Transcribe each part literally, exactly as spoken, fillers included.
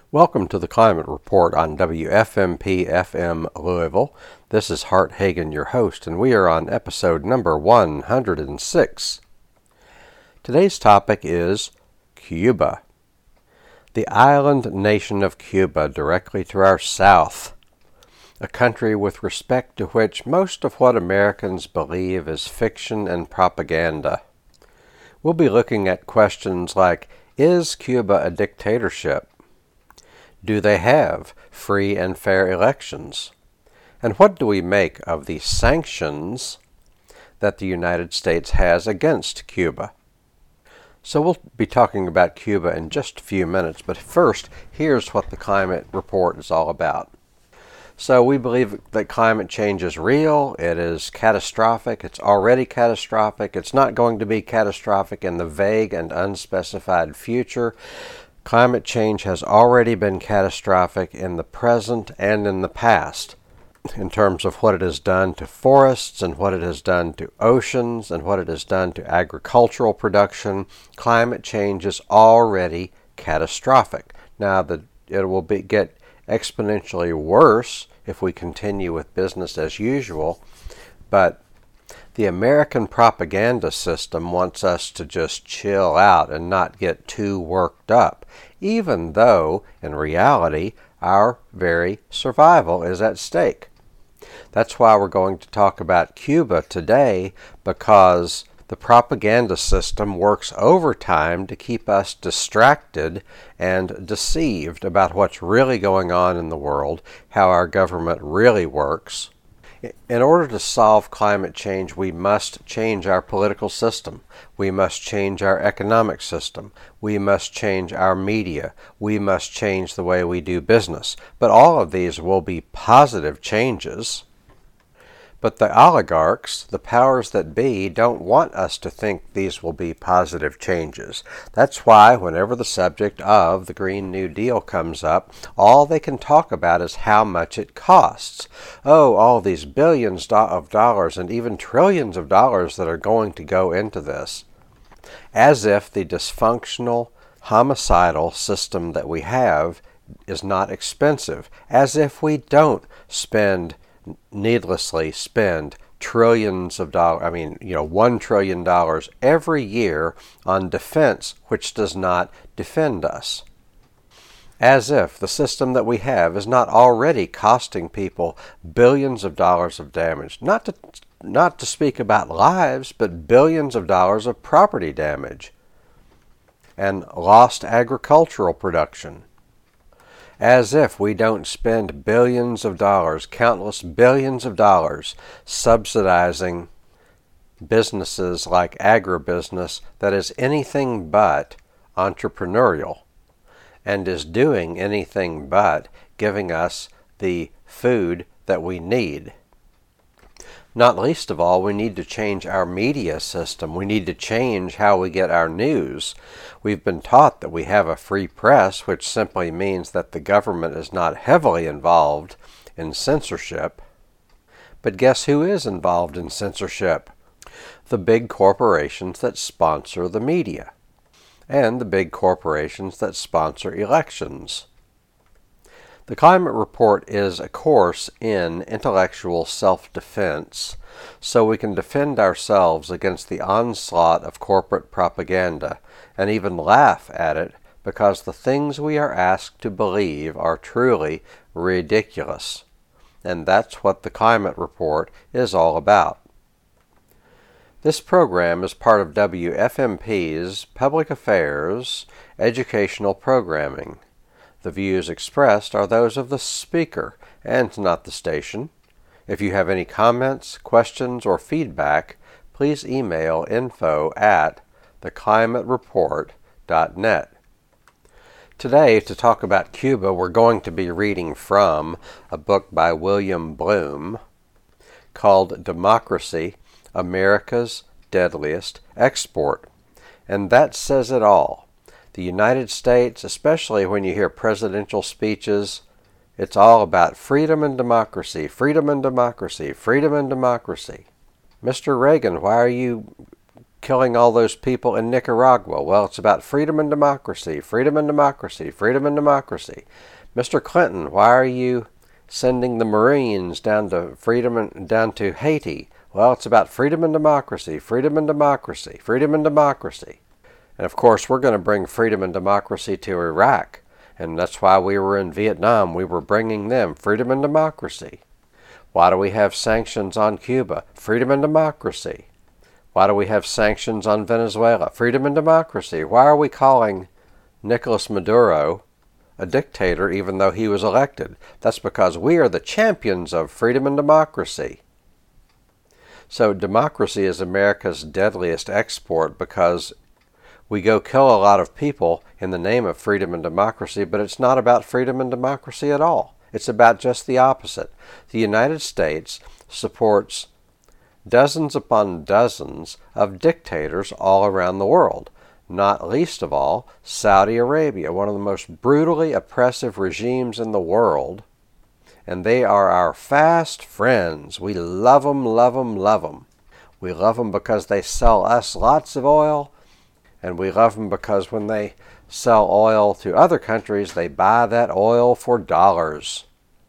Welcome to the Climate Report on W F M P F M Louisville. This is Hart Hagen, your host, and we are on episode number one hundred six. Today's topic is Cuba. The island nation of Cuba directly to our south. A country with respect to which most of what Americans believe is fiction and propaganda. We'll be looking at questions like, is Cuba a dictatorship? Do they have free and fair elections? And what do we make of the sanctions that the United States has against Cuba? So we'll be talking about Cuba in just a few minutes, but first, here's what the Climate Report is all about. So we believe that climate change is real, it is catastrophic, it's already catastrophic, it's not going to be catastrophic in the vague and unspecified future. Climate change has already been catastrophic in the present and in the past, in terms of what it has done to forests and what it has done to oceans and what it has done to agricultural production. Climate change is already catastrophic. Now, the, it will be, get exponentially worse if we continue with business as usual, but the American propaganda system wants us to just chill out and not get too worked up, even though, in reality, our very survival is at stake. That's why we're going to talk about Cuba today, because the propaganda system works overtime to keep us distracted and deceived about what's really going on in the world, how our government really works. In order to solve climate change, we must change our political system. We must change our economic system. We must change our media. We must change the way we do business. But all of these will be positive changes. But the oligarchs, the powers that be, don't want us to think these will be positive changes. That's why whenever the subject of the Green New Deal comes up, all they can talk about is how much it costs. Oh, all these billions of dollars and even trillions of dollars that are going to go into this. As if the dysfunctional, homicidal system that we have is not expensive. As if we don't spend needlessly spend trillions of dollars, I mean, you know, one trillion dollars every year on defense which does not defend us. As if the system that we have is not already costing people billions of dollars of damage, not to, not to speak about lives, but billions of dollars of property damage and lost agricultural production. As if we don't spend billions of dollars, countless billions of dollars, subsidizing businesses like agribusiness that is anything but entrepreneurial and is doing anything but giving us the food that we need. Not least of all, we need to change our media system. We need to change how we get our news. We've been taught that we have a free press, which simply means that the government is not heavily involved in censorship. But guess who is involved in censorship? The big corporations that sponsor the media, and the big corporations that sponsor elections. The Climate Report is a course in intellectual self-defense, so we can defend ourselves against the onslaught of corporate propaganda, and even laugh at it because the things we are asked to believe are truly ridiculous. And that's what the Climate Report is all about. This program is part of W F M P's Public Affairs educational programming. The views expressed are those of the speaker and not the station. If you have any comments, questions, or feedback, please email info at the climate report dot net. Today, to talk about Cuba, we're going to be reading from a book by William Bloom called Democracy, America's Deadliest Export. And that says it all. The United States, especially when you hear presidential speeches, it's all about freedom and democracy, freedom and democracy, freedom and democracy. Mister Reagan, why are you killing all those people in Nicaragua? Well, it's about freedom and democracy, freedom and democracy, freedom and democracy. Mister Clinton, why are you sending the Marines down to freedom and down to Haiti? Well, it's about freedom and democracy, freedom and democracy, freedom and democracy. And of course, we're going to bring freedom and democracy to Iraq. And that's why we were in Vietnam. We were bringing them freedom and democracy. Why do we have sanctions on Cuba? Freedom and democracy. Why do we have sanctions on Venezuela? Freedom and democracy. Why are we calling Nicolas Maduro a dictator even though he was elected? That's because we are the champions of freedom and democracy. So democracy is America's deadliest export because we go kill a lot of people in the name of freedom and democracy, but it's not about freedom and democracy at all. It's about just the opposite. The United States supports dozens upon dozens of dictators all around the world, not least of all Saudi Arabia, one of the most brutally oppressive regimes in the world. And they are our fast friends. We love them, love them, love them. We love them because they sell us lots of oil, and we love them because when they sell oil to other countries, they buy that oil for dollars.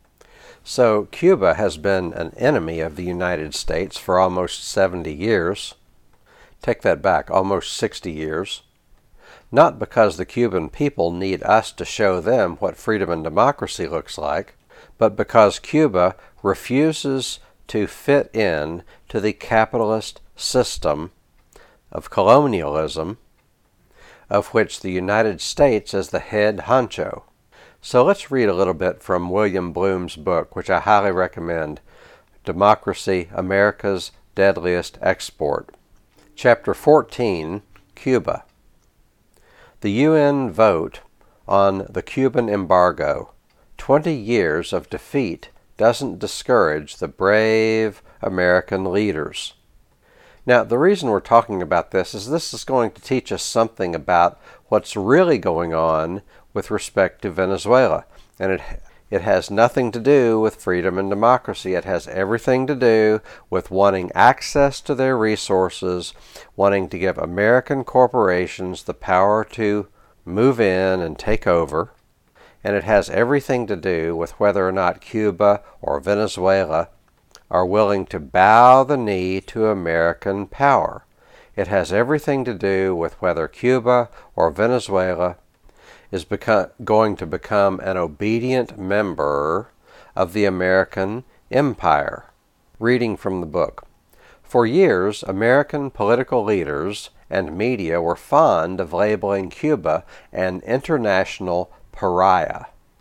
So Cuba has been an enemy of the United States for almost seventy years. Take that back, almost sixty years. Not because the Cuban people need us to show them what freedom and democracy looks like, but because Cuba refuses to fit in to the capitalist system of colonialism of which the United States is the head honcho. So let's read a little bit from William Bloom's book, which I highly recommend, Democracy, America's Deadliest Export. Chapter fourteen, Cuba. The U N vote on the Cuban embargo. Twenty years of defeat doesn't discourage the brave American leaders. Now, the reason we're talking about this is this is going to teach us something about what's really going on with respect to Venezuela. And it, it has nothing to do with freedom and democracy. It has everything to do with wanting access to their resources, wanting to give American corporations the power to move in and take over. And it has everything to do with whether or not Cuba or Venezuela are willing to bow the knee to American power. It has everything to do with whether Cuba or Venezuela is become, going to become an obedient member of the American empire. Reading from the book. For years, American political leaders and media were fond of labeling Cuba an international pariah.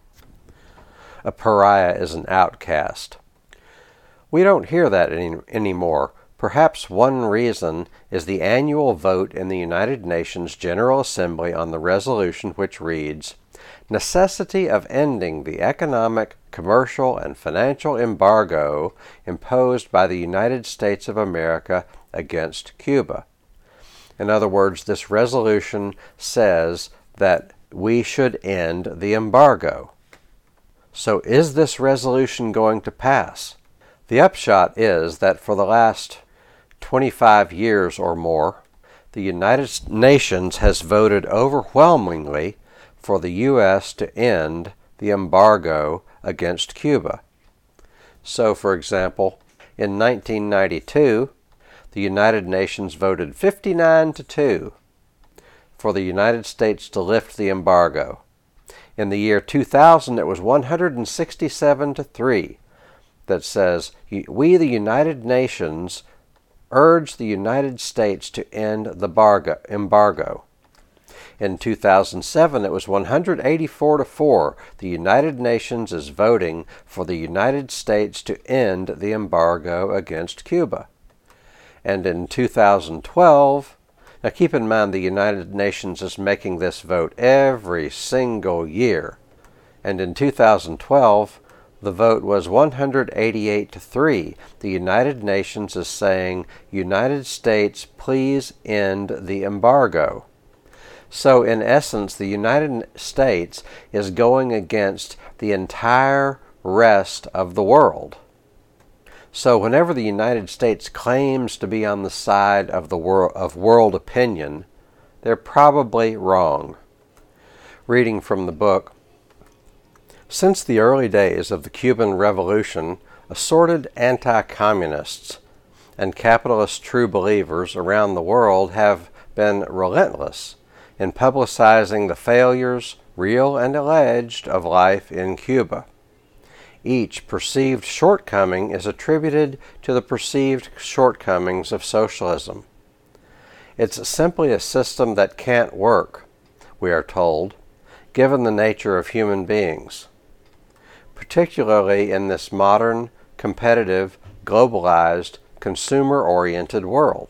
A pariah is an outcast. We don't hear that any, anymore. Perhaps one reason is the annual vote in the United Nations General Assembly on the resolution which reads, "Necessity of ending the economic, commercial, and financial embargo imposed by the United States of America against Cuba." In other words, this resolution says that we should end the embargo. So is this resolution going to pass? The upshot is that for the last twenty-five years or more, the United Nations has voted overwhelmingly for the U S to end the embargo against Cuba. So, for example, in nineteen ninety-two, the United Nations voted fifty-nine to two for the United States to lift the embargo. In the year two thousand, it was one hundred sixty-seven to three. That says, we, the United Nations, urge the United States to end the embargo. In two thousand seven, it was one hundred eighty-four to four. The United Nations is voting for the United States to end the embargo against Cuba. And in two thousand twelve, now keep in mind the United Nations is making this vote every single year. And in two thousand twelve, the vote was one hundred eighty-eight to three. The United Nations is saying, United States, please end the embargo. So in essence, the United States is going against the entire rest of the world. So whenever the United States claims to be on the side of the wor- of world opinion, they're probably wrong. Reading from the book, since the early days of the Cuban Revolution, assorted anti-communists and capitalist true believers around the world have been relentless in publicizing the failures, real and alleged, of life in Cuba. Each perceived shortcoming is attributed to the perceived shortcomings of socialism. It's simply a system that can't work, we are told, given the nature of human beings, particularly in this modern, competitive, globalized, consumer-oriented world.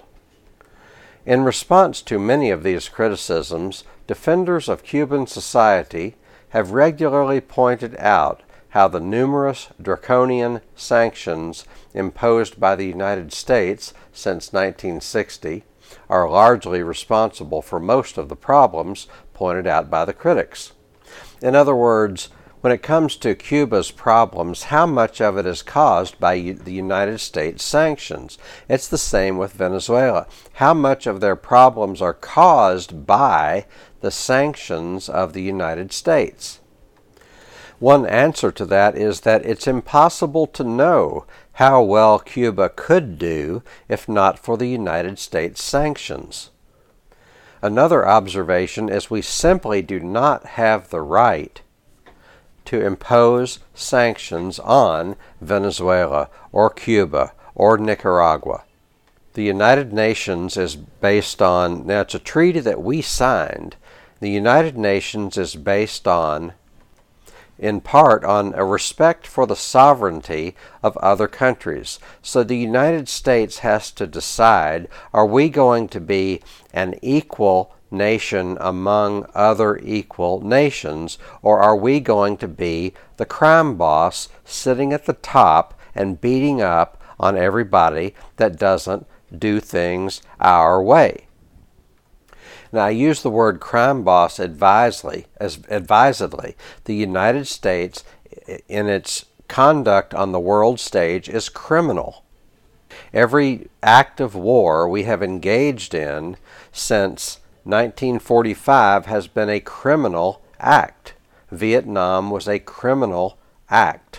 In response to many of these criticisms, defenders of Cuban society have regularly pointed out how the numerous draconian sanctions imposed by the United States since nineteen sixty are largely responsible for most of the problems pointed out by the critics. In other words, when it comes to Cuba's problems, how much of it is caused by the United States sanctions? It's the same with Venezuela. How much of their problems are caused by the sanctions of the United States? One answer to that is that it's impossible to know how well Cuba could do if not for the United States sanctions. Another observation is we simply do not have the right to impose sanctions on Venezuela or Cuba or Nicaragua. The United Nations is based on, now it's a treaty that we signed, the United Nations is based on, in part, on a respect for the sovereignty of other countries. So the United States has to decide, are we going to be an equal nation among other equal nations, or are we going to be the crime boss sitting at the top and beating up on everybody that doesn't do things our way? Now, I use the word crime boss advisedly, as advisedly. The United States, in its conduct on the world stage, is criminal. Every act of war we have engaged in since nineteen forty-five has been a criminal act. Vietnam was a criminal act.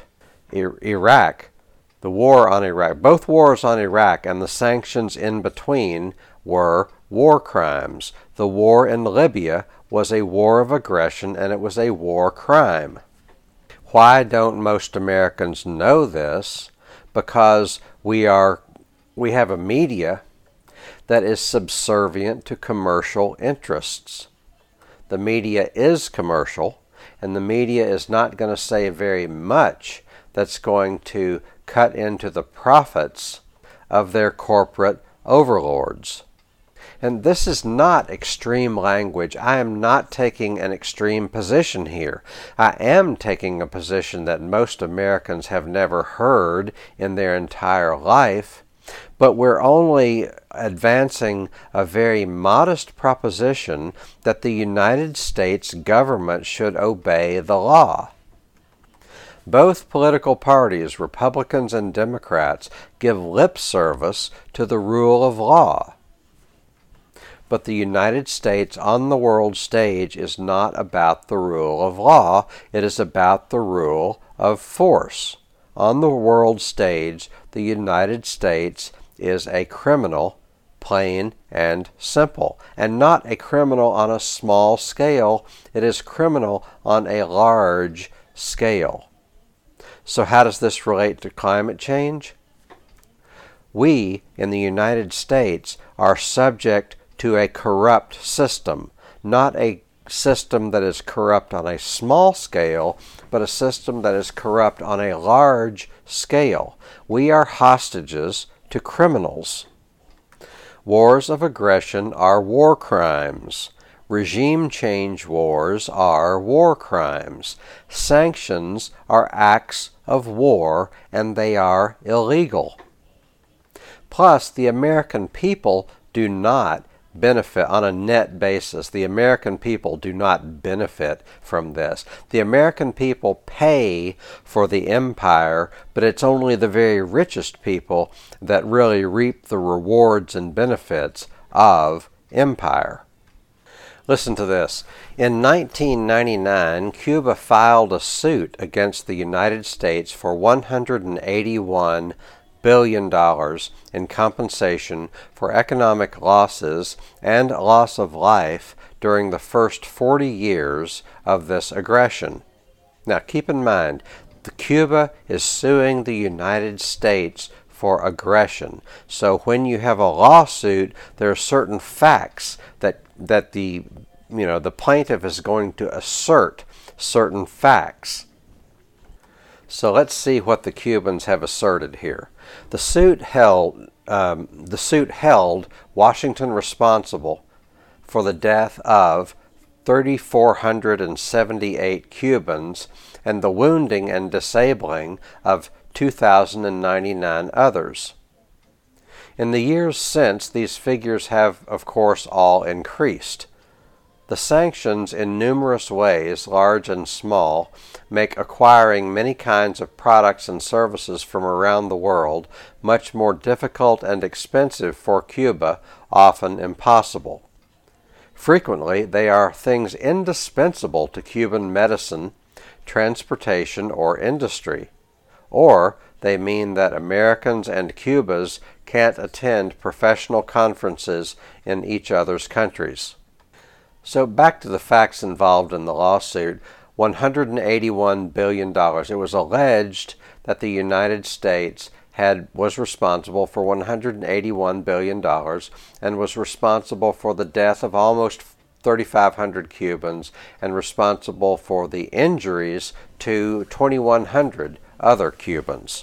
Iraq, the war on Iraq, both wars on Iraq and the sanctions in between were war crimes. The war in Libya was a war of aggression, and it was a war crime. Why don't most Americans know this? Because we are we have a media that is subservient to commercial interests. The media is commercial, and the media is not going to say very much that's going to cut into the profits of their corporate overlords. And this is not extreme language. I am not taking an extreme position here. I am taking a position that most Americans have never heard in their entire life, but we're only advancing a very modest proposition that the United States government should obey the law. Both political parties, Republicans and Democrats, give lip service to the rule of law. But the United States on the world stage is not about the rule of law. It is about the rule of force. On the world stage, the United States is a criminal, plain and simple, and not a criminal on a small scale. It is criminal on a large scale. So how does this relate to climate change? We in the United States are subject to a corrupt system, not a system that is corrupt on a small scale, but a system that is corrupt on a large scale. We are hostages to criminals. Wars of aggression are war crimes. Regime change wars are war crimes. Sanctions are acts of war, and they are illegal. Plus, the American people do not benefit on a net basis. The American people do not benefit from this. The American people pay for the empire, but it's only the very richest people that really reap the rewards and benefits of empire. Listen to this. In nineteen ninety-nine, Cuba filed a suit against the United States for one hundred eighty-one billion dollars in compensation for economic losses and loss of life during the first forty years of this aggression. Now keep in mind, the Cuba is suing the United States for aggression. So when you have a lawsuit, there are certain facts that that the you know the plaintiff is going to assert certain facts. So let's see what the Cubans have asserted here. The suit held um, the suit held Washington responsible for the death of three thousand four hundred seventy-eight Cubans and the wounding and disabling of two thousand ninety-nine others. In the years since, these figures have, of course, all increased. The sanctions in numerous ways, large and small, make acquiring many kinds of products and services from around the world much more difficult and expensive for Cuba, often impossible. Frequently, they are things indispensable to Cuban medicine, transportation, or industry, or they mean that Americans and Cubans can't attend professional conferences in each other's countries. So back to the facts involved in the lawsuit, one hundred eighty-one billion dollars. It was alleged that the United States had was responsible for one hundred eighty-one billion dollars and was responsible for the death of almost thirty-five hundred Cubans and responsible for the injuries to twenty-one hundred other Cubans.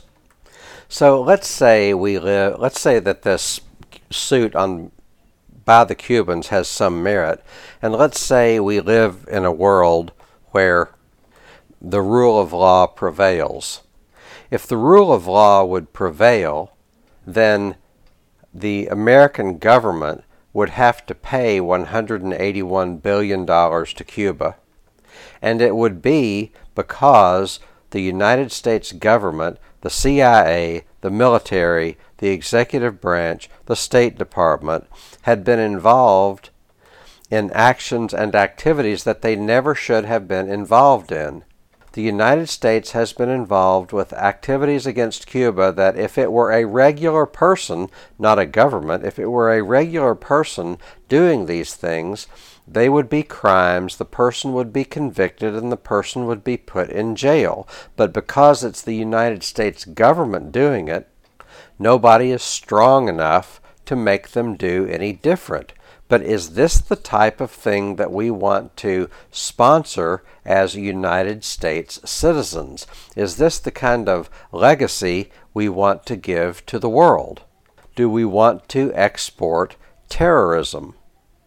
So let's say we live, let's say that this suit on by the Cubans has some merit, and let's say we live in a world where the rule of law prevails. If the rule of law would prevail, then the American government would have to pay one hundred eighty-one billion dollars to Cuba, and it would be because the United States government, the C I A, the military, the executive branch, the State Department, had been involved in actions and activities that they never should have been involved in. The United States has been involved with activities against Cuba that if it were a regular person, not a government, if it were a regular person doing these things, they would be crimes, the person would be convicted, and the person would be put in jail. But because it's the United States government doing it, nobody is strong enough to make them do any different. But is this the type of thing that we want to sponsor as United States citizens? Is this the kind of legacy we want to give to the world? Do we want to export terrorism?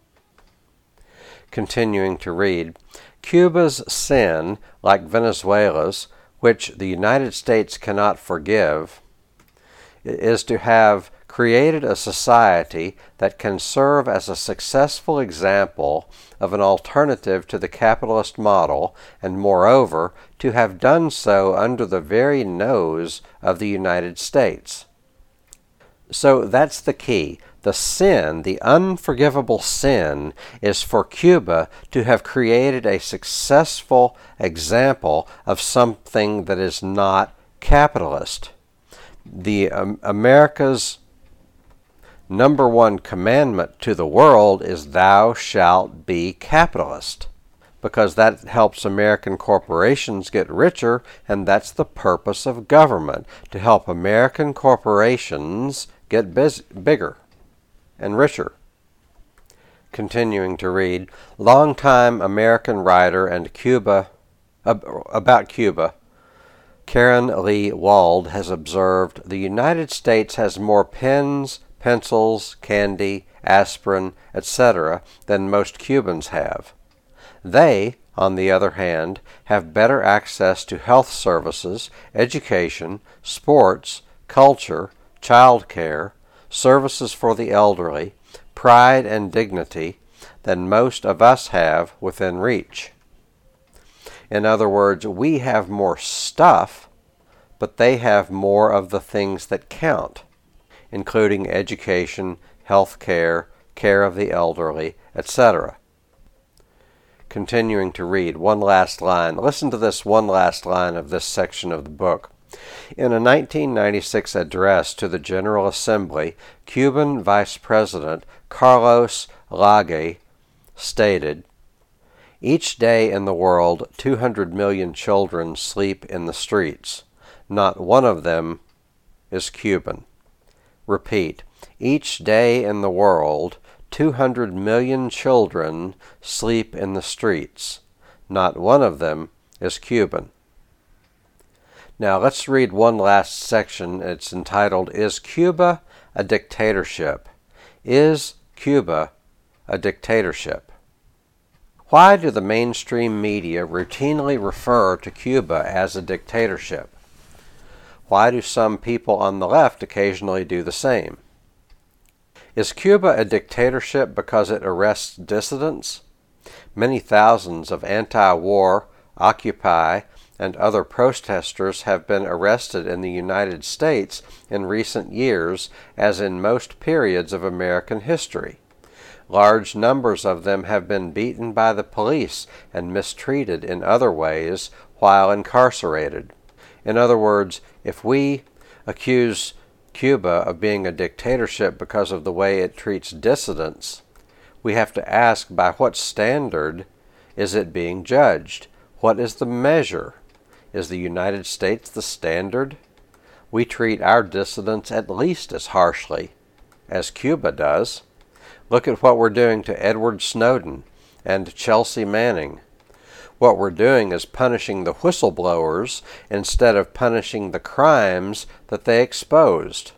Continuing to read, Cuba's sin, like Venezuela's, which the United States cannot forgive, is to have created a society that can serve as a successful example of an alternative to the capitalist model, and moreover, to have done so under the very nose of the United States. So that's the key. The sin, the unforgivable sin, is for Cuba to have created a successful example of something that is not capitalist. The um, America's number one commandment to the world is thou shalt be capitalist, because that helps American corporations get richer, and that's the purpose of government, to help American corporations get biz- bigger and richer. Continuing to read, longtime American writer and Cuba uh, about Cuba, Karen Lee Wald has observed, the United States has more pens, pencils, candy, aspirin, et cetera than most Cubans have. They, on the other hand, have better access to health services, education, sports, culture, child care, services for the elderly, pride and dignity than most of us have within reach. In other words, we have more stuff, but they have more of the things that count, including education, health care, care of the elderly, et cetera. Continuing to read, one last line. Listen to this one last line of this section of the book. In a nineteen ninety-six address to the General Assembly, Cuban Vice President Carlos Lage stated, "Each day in the world, two hundred million children sleep in the streets. Not one of them is Cuban." Repeat, each day in the world, two hundred million children sleep in the streets. Not one of them is Cuban. Now let's read one last section. It's entitled, Is Cuba a Dictatorship? Is Cuba a dictatorship? Why do the mainstream media routinely refer to Cuba as a dictatorship? Why do some people on the left occasionally do the same? Is Cuba a dictatorship because it arrests dissidents? Many thousands of anti-war, Occupy, and other protesters have been arrested in the United States in recent years, as in most periods of American history. Large numbers of them have been beaten by the police and mistreated in other ways while incarcerated. In other words, if we accuse Cuba of being a dictatorship because of the way it treats dissidents, we have to ask, by what standard is it being judged? What is the measure? Is the United States the standard? We treat our dissidents at least as harshly as Cuba does. Look at what we're doing to Edward Snowden and Chelsea Manning. What we're doing is punishing the whistleblowers instead of punishing the crimes that they exposed.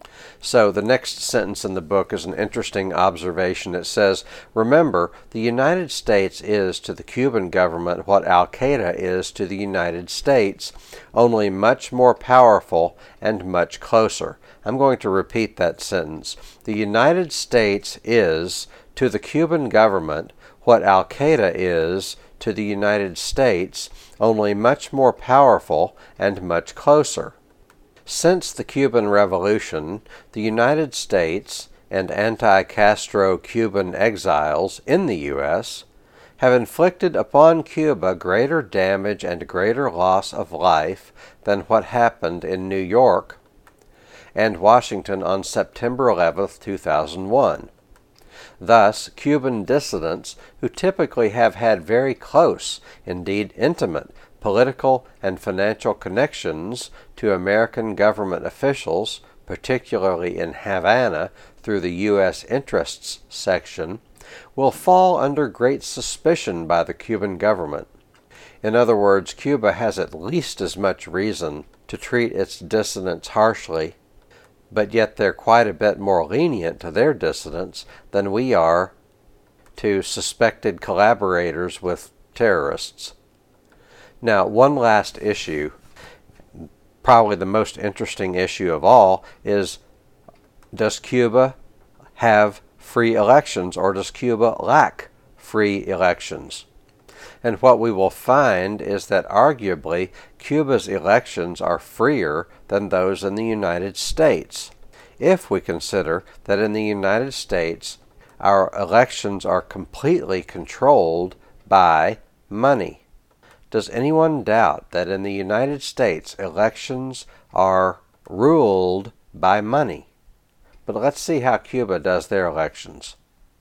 So the next sentence in the book is an interesting observation. It says, remember, the United States is to the Cuban government what Al-Qaeda is to the United States, only much more powerful and much closer. I'm going to repeat that sentence. The United States is to the Cuban government what Al-Qaeda is to the United States, only much more powerful and much closer. Since the Cuban Revolution, the United States and anti-Castro Cuban exiles in the U S have inflicted upon Cuba greater damage and greater loss of life than what happened in New York and Washington on September eleventh, two thousand one. Thus, Cuban dissidents, who typically have had very close, indeed intimate, political and financial connections to American government officials, particularly in Havana through the U S Interests section, will fall under great suspicion by the Cuban government. In other words, Cuba has at least as much reason to treat its dissidents harshly, but yet they're quite a bit more lenient to their dissidents than we are to suspected collaborators with terrorists. Now, one last issue, probably the most interesting issue of all, is does Cuba have free elections, or does Cuba lack free elections? And what we will find is that arguably Cuba's elections are freer than those in the United States, if we consider that in the United States our elections are completely controlled by money. Does anyone doubt that in the United States elections are ruled by money? But let's see how Cuba does their elections.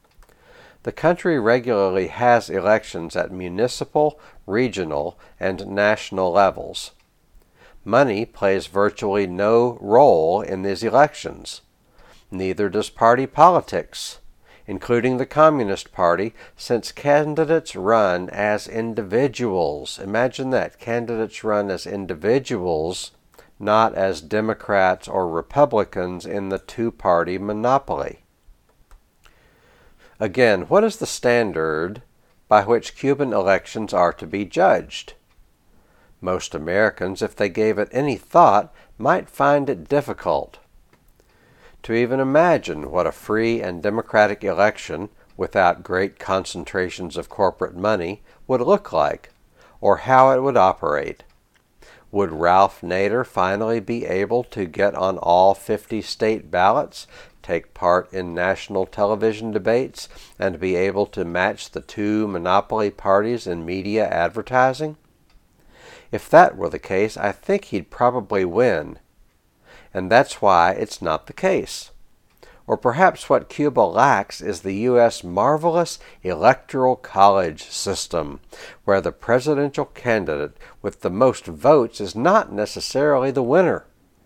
The country regularly has elections at municipal, regional, and national levels. Money plays virtually no role in these elections. Neither does party politics, including the Communist Party, since candidates run as individuals. Imagine that, candidates run as individuals, not as Democrats or Republicans in the two-party monopoly. Again, what is the standard by which Cuban elections are to be judged? Most Americans, if they gave it any thought, might find it difficult to even imagine what a free and democratic election without great concentrations of corporate money would look like, or how it would operate. Would Ralph Nader finally be able to get on all fifty state ballots, take part in national television debates, and be able to match the two monopoly parties in media advertising? If that were the case, I think he'd probably win. And that's why it's not the case. Or perhaps what Cuba lacks is the U S marvelous electoral college system, where the presidential candidate with the most votes is not necessarily the winner.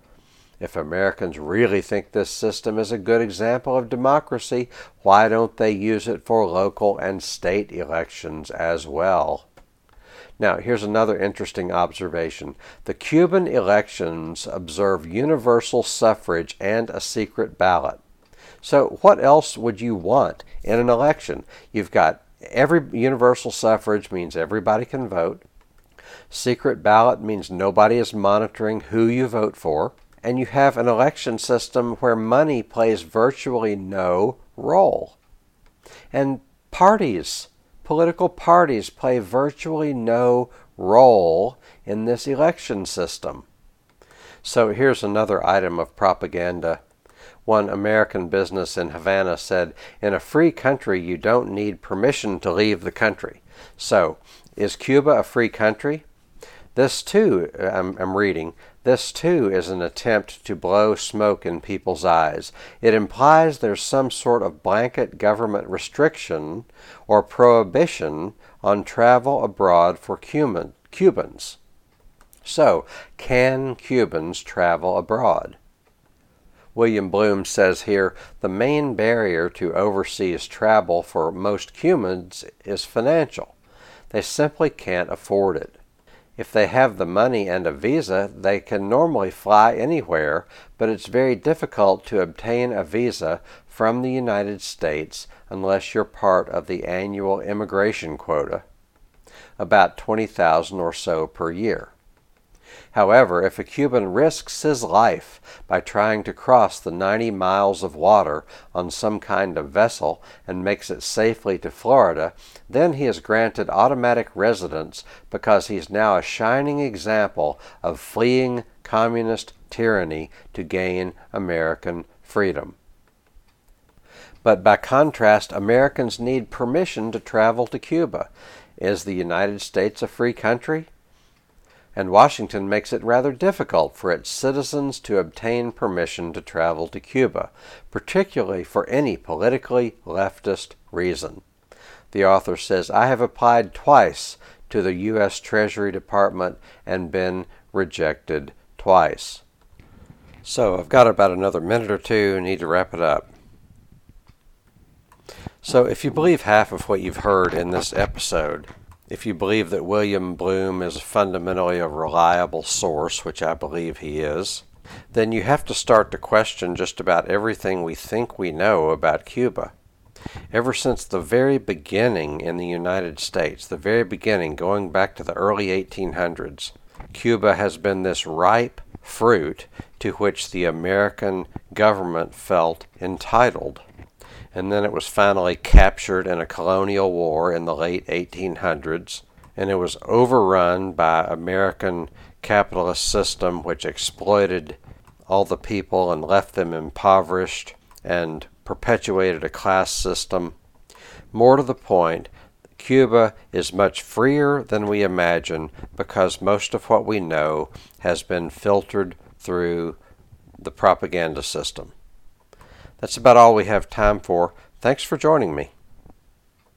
If Americans really think this system is a good example of democracy, why don't they use it for local and state elections as well? Now, here's another interesting observation. The Cuban elections observe universal suffrage and a secret ballot. So what else would you want in an election? You've got every universal suffrage means everybody can vote. Secret ballot means nobody is monitoring who you vote for. And you have an election system where money plays virtually no role. And parties, political parties play virtually no role in this election system. So here's another item of propaganda. One American business in Havana said, "In a free country, you don't need permission to leave the country." So, is Cuba a free country? This too, I'm, I'm reading, this too is an attempt to blow smoke in people's eyes. It implies there's some sort of blanket government restriction or prohibition on travel abroad for Cuban, Cubans. So, can Cubans travel abroad? William Bloom says here, the main barrier to overseas travel for most Cubans is financial. They simply can't afford it. If they have the money and a visa, they can normally fly anywhere, but it's very difficult to obtain a visa from the United States unless you're part of the annual immigration quota, about twenty thousand or so per year. However, if a Cuban risks his life by trying to cross the ninety miles of water on some kind of vessel and makes it safely to Florida, then he is granted automatic residence because he's now a shining example of fleeing communist tyranny to gain American freedom. But by contrast, Americans need permission to travel to Cuba. Is the United States a free country? And Washington makes it rather difficult for its citizens to obtain permission to travel to Cuba, particularly for any politically leftist reason. The author says, I have applied twice to the U S Treasury Department and been rejected twice. So I've got about another minute or two, need to wrap it up. So if you believe half of what you've heard in this episode, if you believe that William Bloom is fundamentally a reliable source, which I believe he is, then you have to start to question just about everything we think we know about Cuba. Ever since the very beginning in the United States, the very beginning, going back to the early eighteen hundreds, Cuba has been this ripe fruit to which the American government felt entitled. And then it was finally captured in a colonial war in the late eighteen hundreds, and it was overrun by American capitalist system which exploited all the people and left them impoverished and perpetuated a class system. More to the point, Cuba is much freer than we imagine because most of what we know has been filtered through the propaganda system. That's about all we have time for. Thanks for joining me.